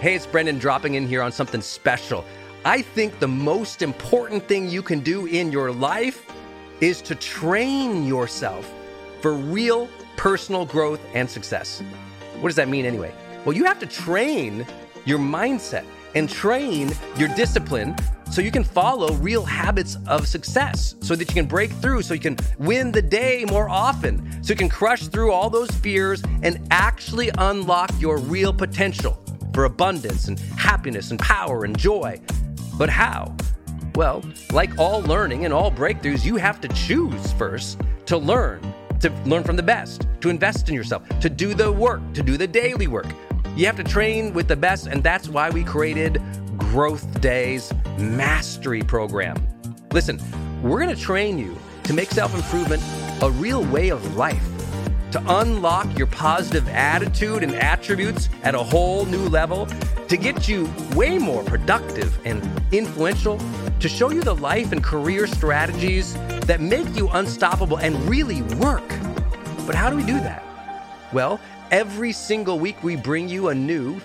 Hey, it's Brendan dropping in here on something special. I think the most important thing you can do in your life is to train yourself for real personal growth and success. What does that mean anyway? Well, you have to train your mindset and train your discipline so you can follow real habits of success, so that you can break through, so you can win the day more often, so you can crush through all those fears and actually unlock your real potential for abundance and happiness and power and joy. But how? Well, like all learning and all breakthroughs, you have to choose first to learn from the best, to invest in yourself, to do the work, to do the daily work. You have to train with the best, and that's why we created Growth Day's Mastery Program. Listen, we're going to train you to make self-improvement a real way of life, to unlock your positive attitude and attributes at a whole new level, to get you way more productive and influential, to show you the life and career strategies that make you unstoppable and really work. But how do we do that? Well, every single week we bring you a new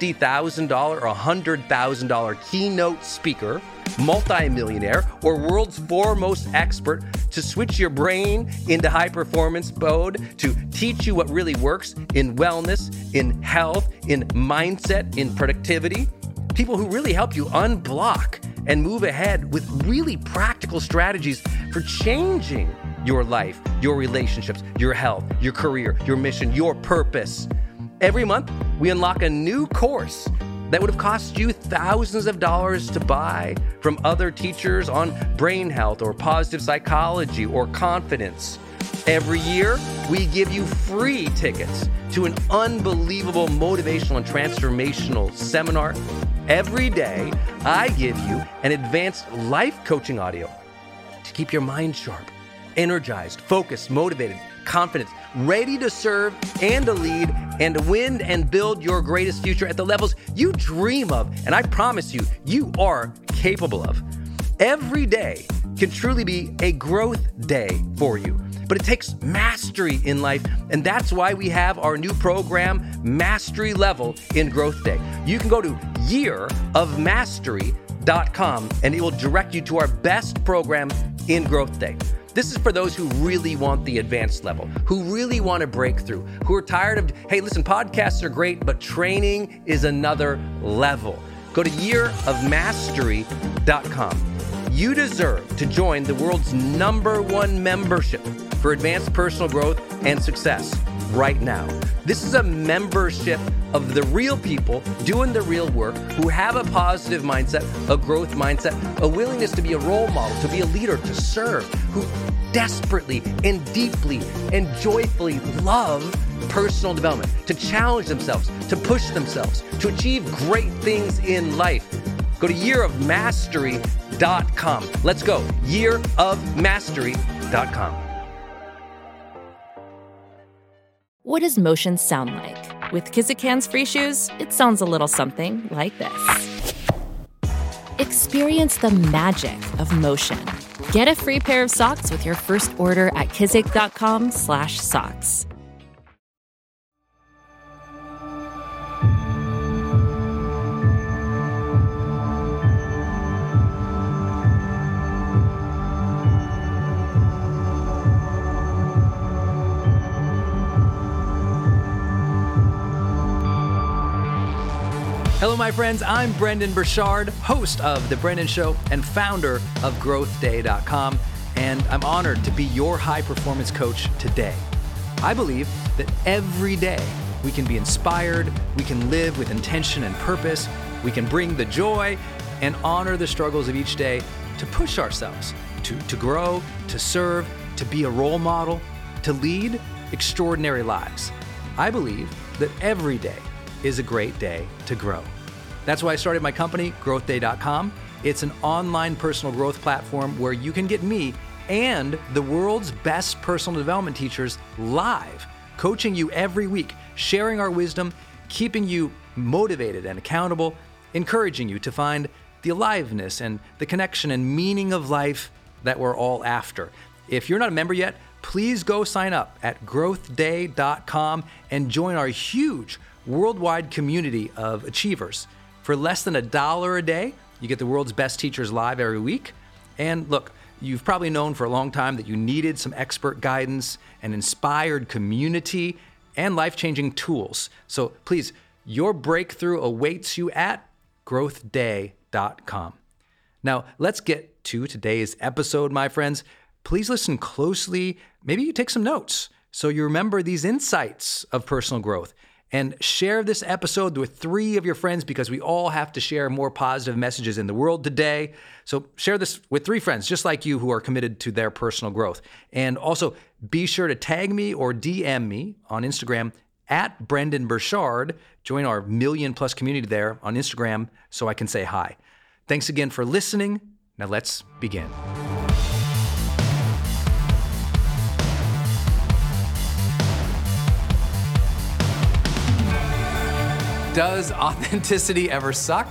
$50,000 or $100,000 keynote speaker, multimillionaire, or world's foremost expert to switch your brain into high performance mode, to teach you what really works in wellness, in health, in mindset, in productivity. People who really help you unblock and move ahead with really practical strategies for changing your life, your relationships, your health, your career, your mission, your purpose. Every month, we unlock a new course that would have cost you thousands of dollars to buy from other teachers on brain health or positive psychology or confidence. Every year, we give you free tickets to an unbelievable motivational and transformational seminar. Every day, I give you an advanced life coaching audio to keep your mind sharp, energized, focused, motivated, confident, ready to serve and to lead and to win and build your greatest future at the levels you dream of. And I promise you, you are capable of. Every day can truly be a growth day for you. But it takes mastery in life, and that's why we have our new program, Mastery Level in Growth Day. You can go to yearofmastery.com, and it will direct you to our best program in Growth Day. This is for those who really want the advanced level, who really want to break through, who are tired of, hey, listen, podcasts are great, but training is another level. Go to yearofmastery.com. You deserve to join the world's #1 membership for advanced personal growth and success right now. This is a membership of the real people doing the real work, who have a positive mindset, a growth mindset, a willingness to be a role model, to be a leader, to serve, who desperately and deeply and joyfully love personal development, to challenge themselves, to push themselves, to achieve great things in life. Go to yearofmastery.com. Let's go. yearofmastery.com. What does motion sound like? With Kizikans free shoes, it sounds a little something like this. Experience the magic of motion. Get a free pair of socks with your first order at kizik.com/socks. Hello, my friends. I'm Brendon Burchard, host of The Brendan Show and founder of GrowthDay.com, and I'm honored to be your high-performance coach today. I believe that every day we can be inspired, we can live with intention and purpose, we can bring the joy and honor the struggles of each day to push ourselves, to grow, to serve, to be a role model, to lead extraordinary lives. I believe that every day is a great day to grow. That's why I started my company, GrowthDay.com. It's an online personal growth platform where you can get me and the world's best personal development teachers live, coaching you every week, sharing our wisdom, keeping you motivated and accountable, encouraging you to find the aliveness and the connection and meaning of life that we're all after. If you're not a member yet, please go sign up at growthday.com and join our huge worldwide community of achievers. For less than $1 a day, you get the world's best teachers live every week. And look, you've probably known for a long time that you needed some expert guidance, an inspired community, and life-changing tools. So please, your breakthrough awaits you at growthday.com. Now, let's get to today's episode, my friends. Please listen closely. Maybe you take some notes so you remember these insights of personal growth. And share this episode with 3 of your friends, because we all have to share more positive messages in the world today. So share this with 3 friends just like you who are committed to their personal growth. And also be sure to tag me or DM me on Instagram at Brendon Burchard. Join our 1 million+ community there on Instagram so I can say hi. Thanks again for listening. Now let's begin. Does authenticity ever suck?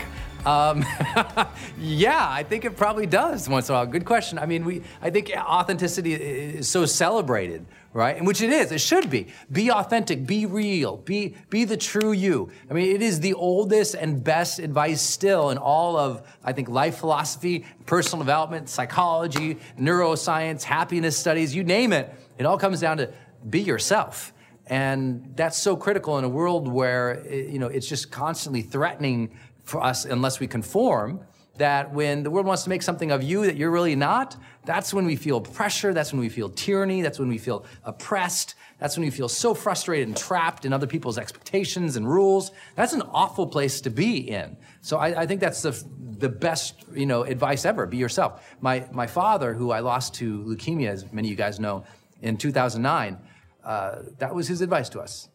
Yeah, I think it probably does once in a while. Good question. I mean, I think authenticity is so celebrated, right? And which it is. It should be. Be authentic. Be real. Be the true you. I mean, it is the oldest and best advice still in all of, I think, life philosophy, personal development, psychology, neuroscience, happiness studies, you name it. It all comes down to be yourself. And that's so critical in a world where, it's just constantly threatening for us unless we conform, that when the world wants to make something of you that you're really not, that's when we feel pressure, that's when we feel tyranny, that's when we feel oppressed, that's when we feel so frustrated and trapped in other people's expectations and rules. That's an awful place to be in. So I think that's the best, advice ever. Be yourself. My father, who I lost to leukemia, as many of you guys know, in 2009, that was his advice to us,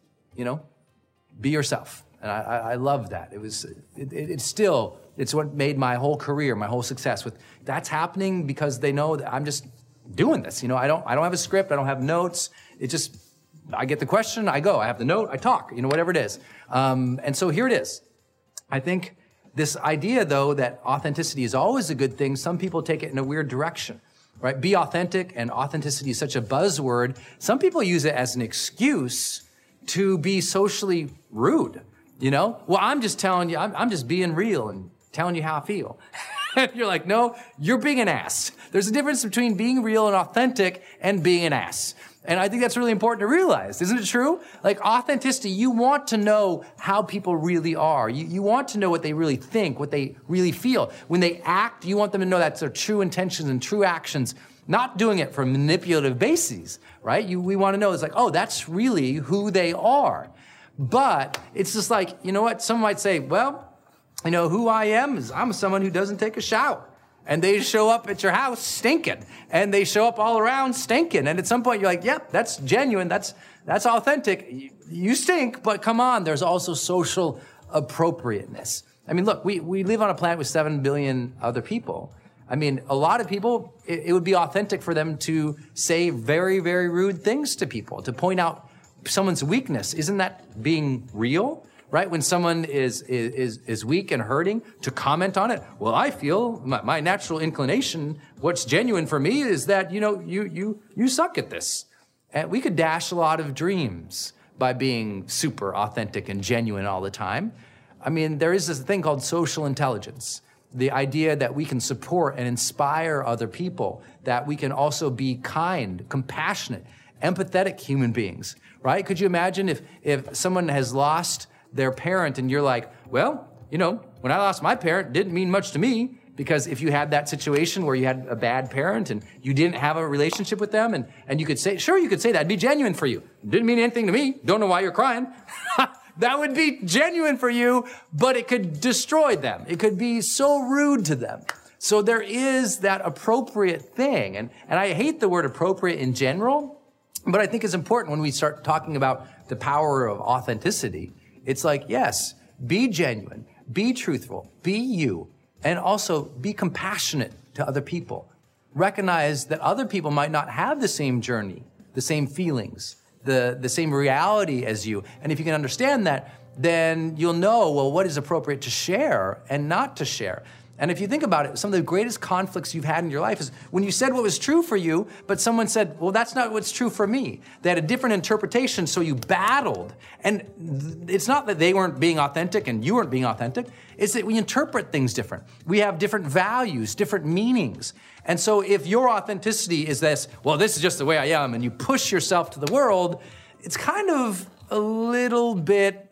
be yourself. And I love that. It's what made my whole career, my whole success that's happening because they know that I'm just doing this. I don't have a script. I don't have notes. I get the question, I go, I have the note, I talk, whatever it is. And so here it is. I think this idea though, that authenticity is always a good thing, some people take it in a weird direction. Right? Be authentic, and authenticity is such a buzzword. Some people use it as an excuse to be socially rude, Well, I'm just telling you, I'm just being real and telling you how I feel. And you're like, no, you're being an ass. There's a difference between being real and authentic and being an ass. And I think that's really important to realize. Isn't it true? Like authenticity, you want to know how people really are. You want to know what they really think, what they really feel. When they act, you want them to know that's their true intentions and true actions, not doing it for manipulative bases, right? We want to know, it's like, oh, that's really who they are. But it's just like, you know what? Some might say, well, who I am is I'm someone who doesn't take a shower. And they show up at your house stinking. And they show up all around stinking. And at some point you're like, yep, that's genuine. That's authentic. You stink, but come on. There's also social appropriateness. I mean, look, we live on a planet with 7 billion other people. I mean, a lot of people, it would be authentic for them to say very, very rude things to people, to point out someone's weakness. Isn't that being real? Right? When someone is weak and hurting, to comment on it. Well, I feel my natural inclination, what's genuine for me is that, you suck at this. And we could dash a lot of dreams by being super authentic and genuine all the time. I mean, there is this thing called social intelligence. The idea that we can support and inspire other people, that we can also be kind, compassionate, empathetic human beings, right? Could you imagine if someone has lost their parent and you're like, well, when I lost my parent, it didn't mean much to me, because if you had that situation where you had a bad parent and you didn't have a relationship with them and you could say, sure, you could say that, it'd be genuine for you. It didn't mean anything to me. Don't know why you're crying. That would be genuine for you, but it could destroy them. It could be so rude to them. So there is that appropriate thing. And I hate the word appropriate in general, but I think it's important when we start talking about the power of authenticity. It's like, yes, be genuine, be truthful, be you, and also be compassionate to other people. Recognize that other people might not have the same journey, the same feelings, the same reality as you. And if you can understand that, then you'll know, well, what is appropriate to share and not to share. And if you think about it, some of the greatest conflicts you've had in your life is when you said what was true for you, but someone said, well, that's not what's true for me. They had a different interpretation, so you battled. And it's not that they weren't being authentic and you weren't being authentic. It's that we interpret things different. We have different values, different meanings. And so if your authenticity is this, well, this is just the way I am, and you push yourself to the world, it's kind of a little bit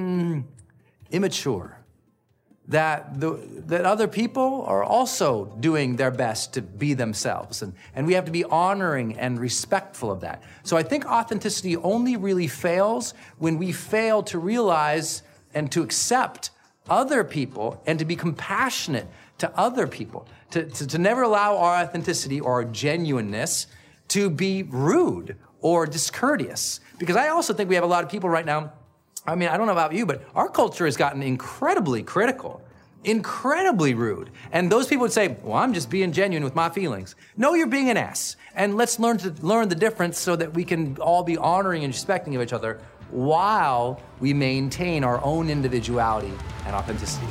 immature. That other people are also doing their best to be themselves. And we have to be honoring and respectful of that. So I think authenticity only really fails when we fail to realize and to accept other people and to be compassionate to other people. To never allow our authenticity or our genuineness to be rude or discourteous. Because I also think we have a lot of people right now, I mean, I don't know about you, but our culture has gotten incredibly critical, incredibly rude. And those people would say, well, I'm just being genuine with my feelings. No, you're being an ass. And let's learn the difference so that we can all be honoring and respecting of each other while we maintain our own individuality and authenticity.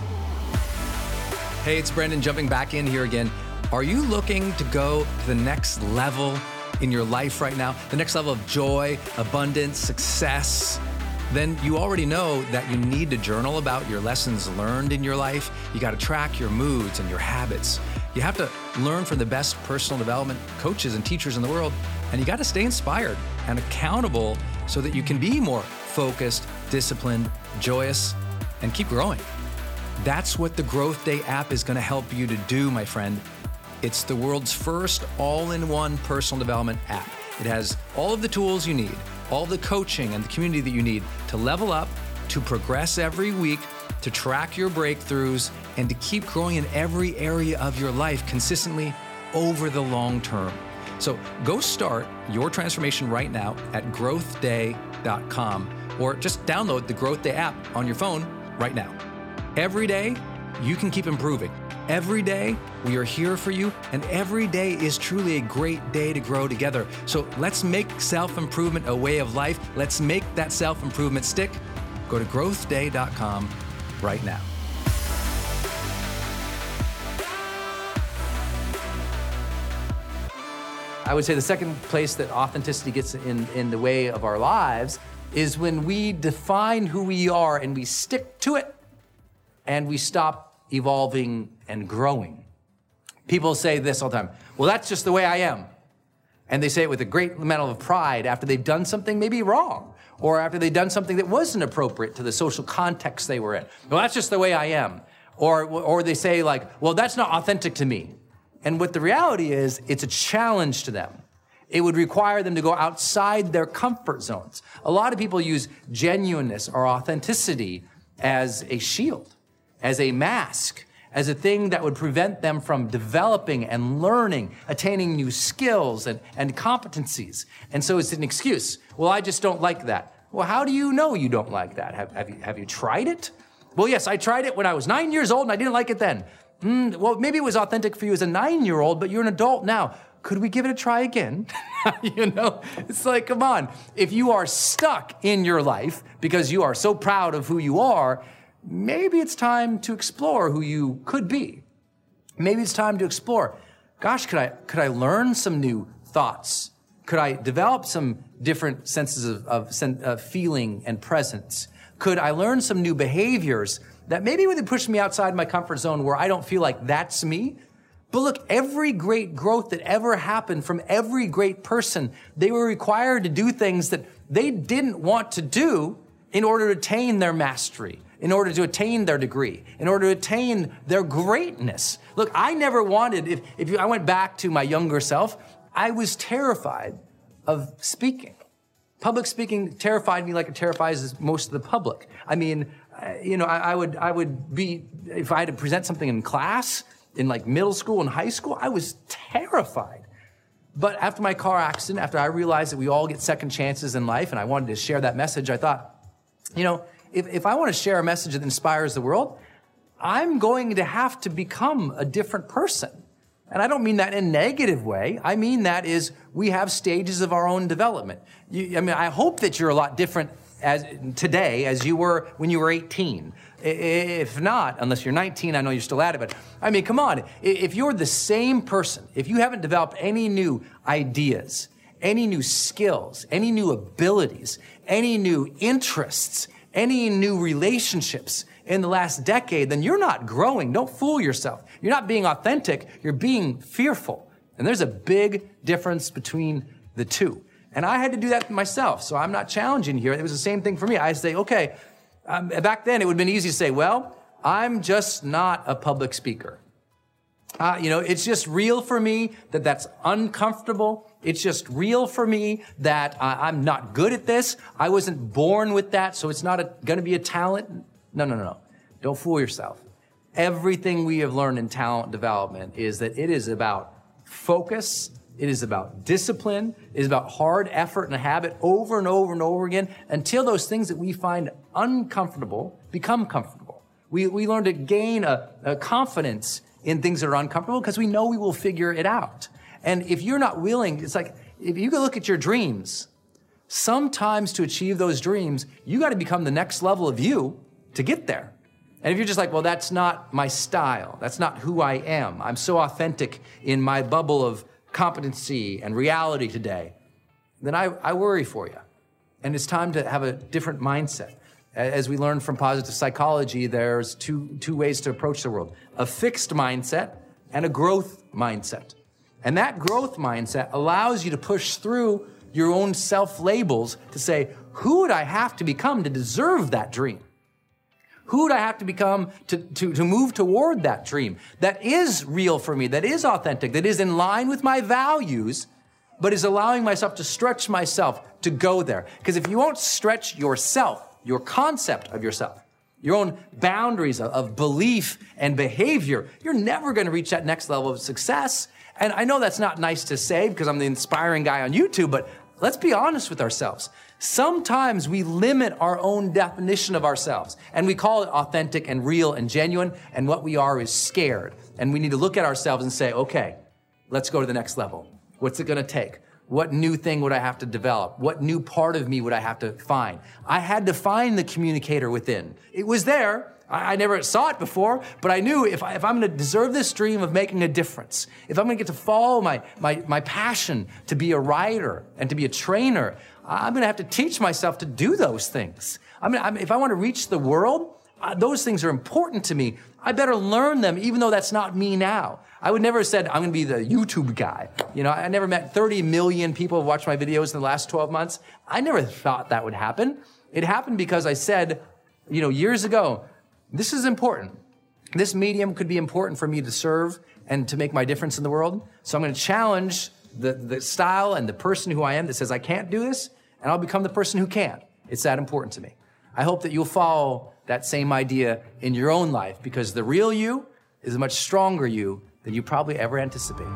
Hey, it's Brendon jumping back in here again. Are you looking to go to the next level in your life right now? The next level of joy, abundance, success? Then you already know that you need to journal about your lessons learned in your life. You got to track your moods and your habits. You have to learn from the best personal development coaches and teachers in the world. And you got to stay inspired and accountable so that you can be more focused, disciplined, joyous, and keep growing. That's what the Growth Day app is going to help you to do, my friend. It's the world's first all-in-one personal development app. It has all of the tools you need, all the coaching and the community that you need to level up, to progress every week, to track your breakthroughs, and to keep growing in every area of your life consistently over the long term. So go start your transformation right now at growthday.com, or just download the Growth Day app on your phone right now. Every day, you can keep improving. Every day, we are here for you, and every day is truly a great day to grow together. So let's make self-improvement a way of life. Let's make that self-improvement stick. Go to growthday.com right now. I would say the second place that authenticity gets in the way of our lives is when we define who we are and we stick to it and we stop evolving and growing. People say this all the time, well, that's just the way I am. And they say it with a great amount of pride after they've done something maybe wrong, or after they've done something that wasn't appropriate to the social context they were in. Well, that's just the way I am. Or they say like, well, that's not authentic to me. And what the reality is, it's a challenge to them. It would require them to go outside their comfort zones. A lot of people use genuineness or authenticity as a shield, as a mask, as a thing that would prevent them from developing and learning, attaining new skills and competencies. And so it's an excuse. Well, I just don't like that. Well, how do you know you don't like that? Have you tried it? Well, yes, I tried it when I was 9 years old and I didn't like it then. Well, maybe it was authentic for you as a 9-year-old, but you're an adult now. Could we give it a try again? It's like, come on. If you are stuck in your life because you are so proud of who you are, maybe it's time to explore who you could be. Maybe it's time to explore, gosh, could I learn some new thoughts? Could I develop some different senses of feeling and presence? Could I learn some new behaviors that maybe would push me outside my comfort zone where I don't feel like that's me? But look, every great growth that ever happened from every great person, they were required to do things that they didn't want to do in order to attain their mastery, in order to attain their degree, in order to attain their greatness. Look, I never wanted, if I went back to my younger self, I was terrified of speaking. Public speaking terrified me like it terrifies most of the public. I mean, I would be, if I had to present something in class, in like middle school and high school, I was terrified. But after my car accident, after I realized that we all get second chances in life and I wanted to share that message, I thought, if I want to share a message that inspires the world, I'm going to have to become a different person. And I don't mean that in a negative way. I mean that is we have stages of our own development. I hope that you're a lot different today as you were when you were 18. If not, unless you're 19, I know you're still at it, but I mean, come on. If you're the same person, if you haven't developed any new ideas, any new skills, any new abilities, any new interests, any new relationships in the last decade, then you're not growing. Don't fool yourself. You're not being authentic. You're being fearful. And there's a big difference between the two. And I had to do that myself, so I'm not challenging here. It was the same thing for me. I say, okay, back then it would have been easy to say, well, I'm just not a public speaker. It's just real for me that that's uncomfortable. It's just real for me that I'm not good at this. I wasn't born with that, so it's not going to be a talent. No. Don't fool yourself. Everything we have learned in talent development is that it is about focus. It is about discipline. It is about hard effort and a habit over and over and over again until those things that we find uncomfortable become comfortable. We learn to gain a confidence in things that are uncomfortable because we know we will figure it out. And if you're not willing, it's like, if you go look at your dreams, sometimes to achieve those dreams, you got to become the next level of you to get there. And if you're just like, well, that's not my style. That's not who I am. I'm so authentic in my bubble of competency and reality today, then I worry for you. And it's time to have a different mindset. As we learned from positive psychology, there's two ways to approach the world: a fixed mindset and a growth mindset. And that growth mindset allows you to push through your own self-labels to say, who would I have to become to deserve that dream? Who would I have to become to move toward that dream that is real for me, that is authentic, that is in line with my values, but is allowing myself to stretch myself to go there? Because if you won't stretch yourself, your concept of yourself, your own boundaries of belief and behavior, you're never going to reach that next level of success. And I know that's not nice to say because I'm the inspiring guy on YouTube, but let's be honest with ourselves. Sometimes we limit our own definition of ourselves, and we call it authentic and real and genuine, and what we are is scared. And we need to look at ourselves and say, okay, let's go to the next level. What's it going to take? What new thing would I have to develop? What new part of me would I have to find? I had to find the communicator within. It was there. I never saw it before, but I knew if I'm going to deserve this dream of making a difference, if I'm going to get to follow my passion to be a writer and to be a trainer, I'm going to have to teach myself to do those things. If I want to reach the world, those things are important to me. I better learn them, even though that's not me now. I would never have said, I'm going to be the YouTube guy. I never met 30 million people who watched my videos in the last 12 months. I never thought that would happen. It happened because I said, years ago, this is important. This medium could be important for me to serve and to make my difference in the world. So I'm going to challenge the style and the person who I am that says I can't do this, and I'll become the person who can. It's that important to me. I hope that you'll follow that same idea in your own life, because the real you is a much stronger you than you probably ever anticipated.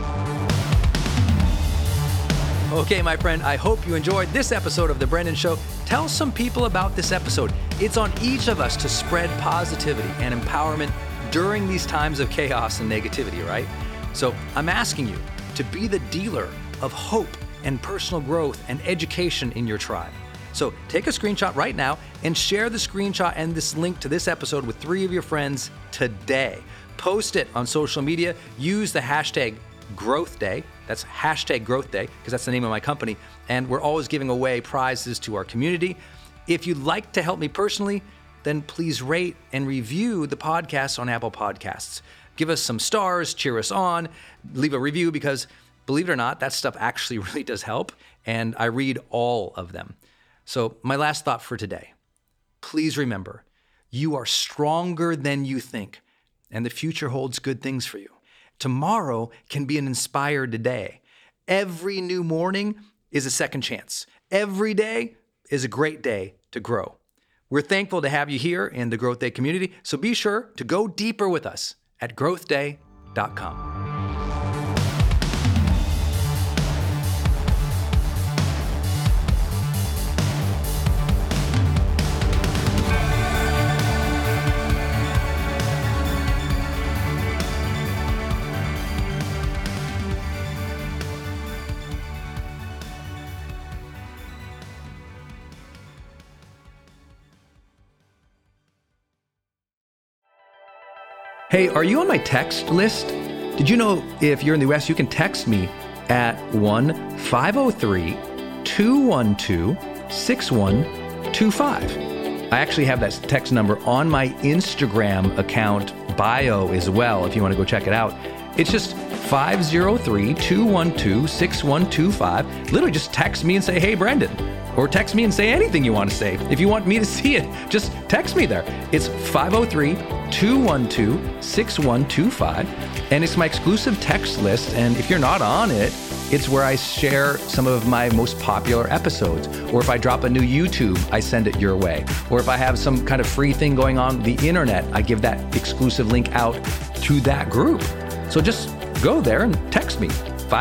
Okay, my friend, I hope you enjoyed this episode of The Brendon Show. Tell some people about this episode. It's on each of us to spread positivity and empowerment during these times of chaos and negativity, right? So I'm asking you to be the dealer of hope and personal growth and education in your tribe. So take a screenshot right now and share the screenshot and this link to this episode with 3 of your friends today. Post it on social media. Use the hashtag Growth Day. That's hashtag Growth Day, because that's the name of my company. And we're always giving away prizes to our community. If you'd like to help me personally, then please rate and review the podcast on Apple Podcasts. Give us some stars, cheer us on, leave a review, because believe it or not, that stuff actually really does help. And I read all of them. So my last thought for today, please remember, you are stronger than you think, and the future holds good things for you. Tomorrow can be an inspired day. Every new morning is a second chance. Every day is a great day to grow. We're thankful to have you here in the Growth Day community, so be sure to go deeper with us at growthday.com. Hey, are you on my text list? Did you know if you're in the US, you can text me at 1-503-212-6125. I actually have that text number on my Instagram account bio as well, if you want to go check it out. It's just 503-212-6125. Literally just text me and say, hey, Brendan. Or text me and say anything you want to say. If you want me to see it, just text me there. It's 503-212-6125. And it's my exclusive text list. And if you're not on it, it's where I share some of my most popular episodes. Or if I drop a new YouTube, I send it your way. Or if I have some kind of free thing going on the internet, I give that exclusive link out to that group. So just go there and text me.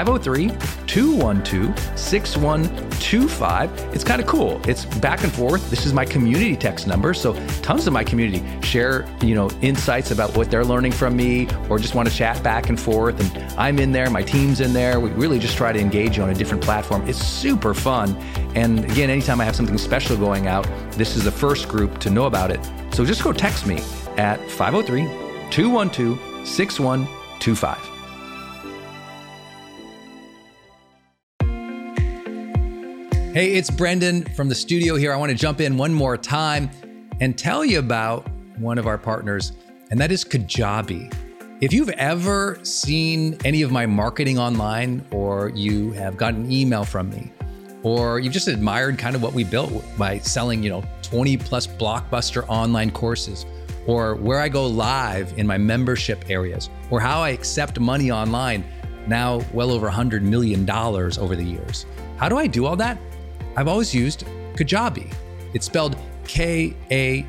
503-212-6125. It's kind of cool. It's back and forth. This is my community text number. So tons of my community share, insights about what they're learning from me, or just want to chat back and forth. And I'm in there, my team's in there. We really just try to engage you on a different platform. It's super fun. And again, anytime I have something special going out, this is the first group to know about it. So just go text me at 503-212-6125. Hey, it's Brendan from the studio here. I want to jump in one more time and tell you about one of our partners, and that is Kajabi. If you've ever seen any of my marketing online, or you have gotten an email from me, or you've just admired kind of what we built by selling, 20 plus blockbuster online courses, or where I go live in my membership areas, or how I accept money online, now well over $100 million over the years. How do I do all that? I've always used Kajabi. It's spelled Kajabi.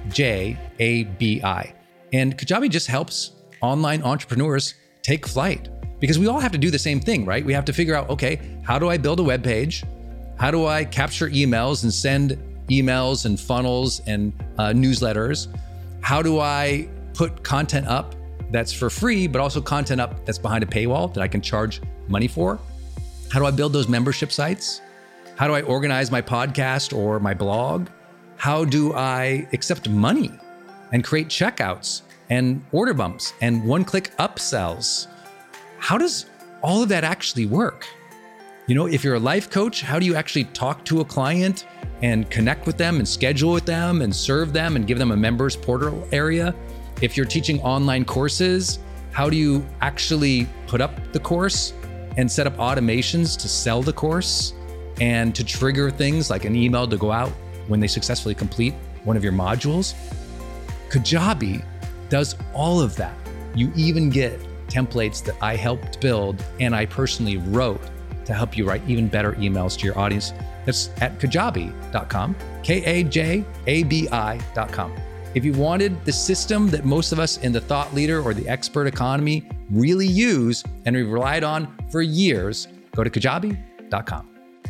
And Kajabi just helps online entrepreneurs take flight, because we all have to do the same thing, right? We have to figure out, okay, how do I build a web page? How do I capture emails and send emails and funnels and newsletters? How do I put content up that's for free, but also content up that's behind a paywall that I can charge money for? How do I build those membership sites? How do I organize my podcast or my blog? How do I accept money and create checkouts and order bumps and one-click upsells? How does all of that actually work? If you're a life coach, how do you actually talk to a client and connect with them and schedule with them and serve them and give them a members portal area? If you're teaching online courses, how do you actually put up the course and set up automations to sell the course and to trigger things like an email to go out when they successfully complete one of your modules? Kajabi does all of that. You even get templates that I helped build and I personally wrote to help you write even better emails to your audience. That's at kajabi.com, Kajabi.com. If you wanted the system that most of us in the thought leader or the expert economy really use and we've relied on for years, go to kajabi.com.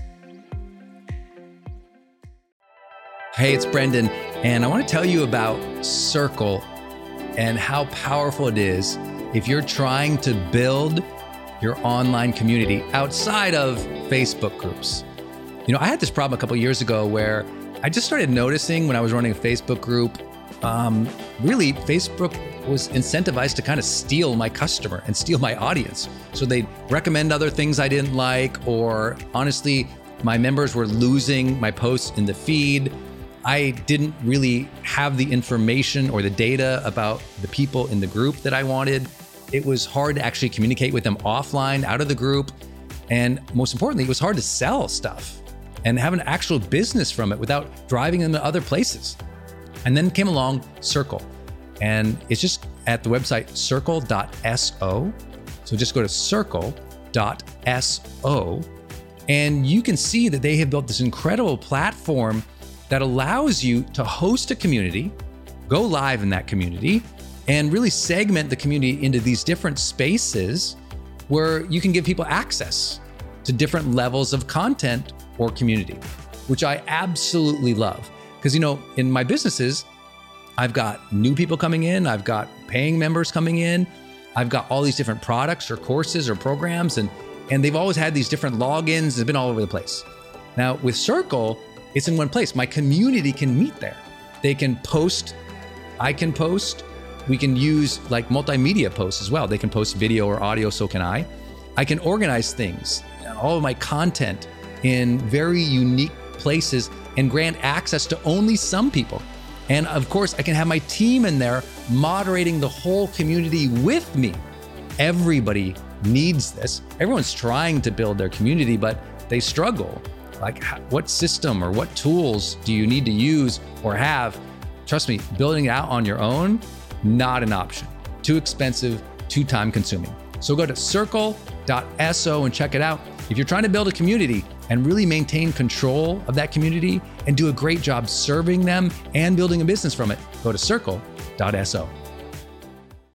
Hey, it's Brendan, and I want to tell you about Circle and how powerful it is if you're trying to build your online community outside of Facebook groups. I had this problem a couple of years ago where I just started noticing when I was running a Facebook group, really Facebook was incentivized to kind of steal my customer and steal my audience. So they'd recommend other things I didn't like, or honestly, my members were losing my posts in the feed. I didn't really have the information or the data about the people in the group that I wanted. It was hard to actually communicate with them offline, out of the group. And most importantly, it was hard to sell stuff and have an actual business from it without driving them to other places. And then came along Circle. And it's just at the website circle.so. So just go to circle.so. And you can see that they have built this incredible platform that allows you to host a community, go live in that community, and really segment the community into these different spaces where you can give people access to different levels of content or community, which I absolutely love. Because, in my businesses, I've got new people coming in, I've got paying members coming in, I've got all these different products or courses or programs, and they've always had these different logins. It's been all over the place. Now with Circle, it's in one place. My community can meet there. They can post, I can post, We can use like multimedia posts as well. They can post video or audio, so can I. I can organize things, all of my content in very unique places and grant access to only some people. And of course, I can have my team in there moderating the whole community with me. Everybody needs this. Everyone's trying to build their community, but they struggle. Like, what system or what tools do you need to use or have? Trust me, building it out on your own, not an option. Too expensive, too time consuming. So go to circle.so and check it out. If you're trying to build a community and really maintain control of that community and do a great job serving them and building a business from it, go to circle.so.